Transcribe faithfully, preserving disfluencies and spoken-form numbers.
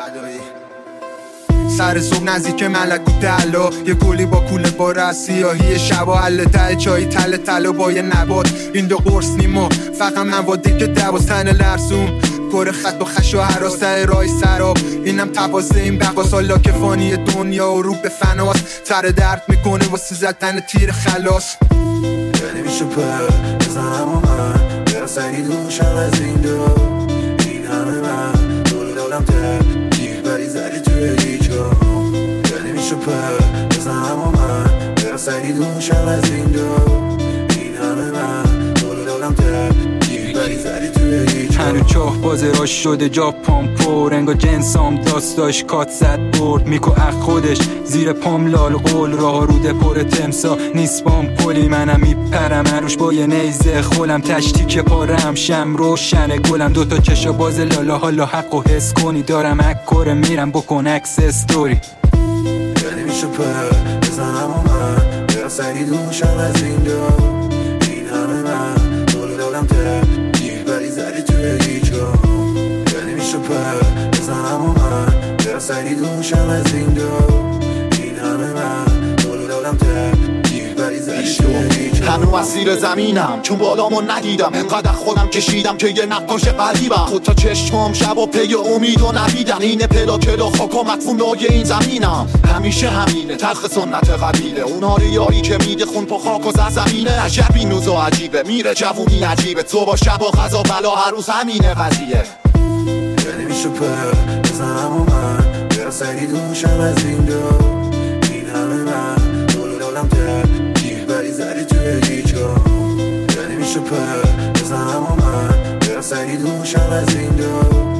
فدایی سر صبح نزدیک ملکو دلا یه گلی با کوله بار از سیاهی شبا حل ته چای تل تلا با یه نبات این دو قرص نیما فقط موادی که دوازن لرزون گره خط و خش و حراسه رای سراب اینم تبازه این بقاس حالا که فانی دنیا و رو به فناست تر درد میکنه واسه زدن تیر خلاص نمیشه پر بزنم و من برا سری دوشم از این دو این همه من دول دولم تر گیر بری زری توی هیچا نمیشه پر بزنم و من برا سری دوشم از این دو این همه من دول دولم تر گیر بری زری توی هیچا هنو چاه بازه راش شده جا پامپو رنگا جنسام داست داشت کات زد برد میکو اخ خودش زیر پام لال قول راه روده پر تمسا نیست بام پلی منم میپرم عروش با یه نیزه خولم تشتی که پارم شم روشنه گلم دوتا چشا باز لالا حالا حق و حس کنی دارم اکره میرم بکن اکس استوری نمیشه پر بزنم و من برا سری دوشم از این دو این همه من دول دولم تر گیر بری زری توی هیچا نمیشه پر بزنم و من برا سری دوشم از این دو این همه من دول دولم تر گیر بری زری توی هیچا هنو اسیر زمینم چون بالامو ندیدم انقدر خودم کشیدم که یه نقاش قریبم خود تا چشمام شب و پی امید و نبیدن اینه پلا کلا خاک و مدفون لای این زمینم همیشه همینه تلخ سنت قبیله اونها ریایی که میده خون پا خاک و زمینه عجب این نوز و عجیبه میره جوونی عجیبه تو با شب و غذا بلا هر روز همینه قضیه نمیشه پر بزنم و من برا سری دوشم از این دو این همه من دول دولم تر گیر بری زری توی هیچا نمیشه پر بزنم و من برا سری دوشم از این دو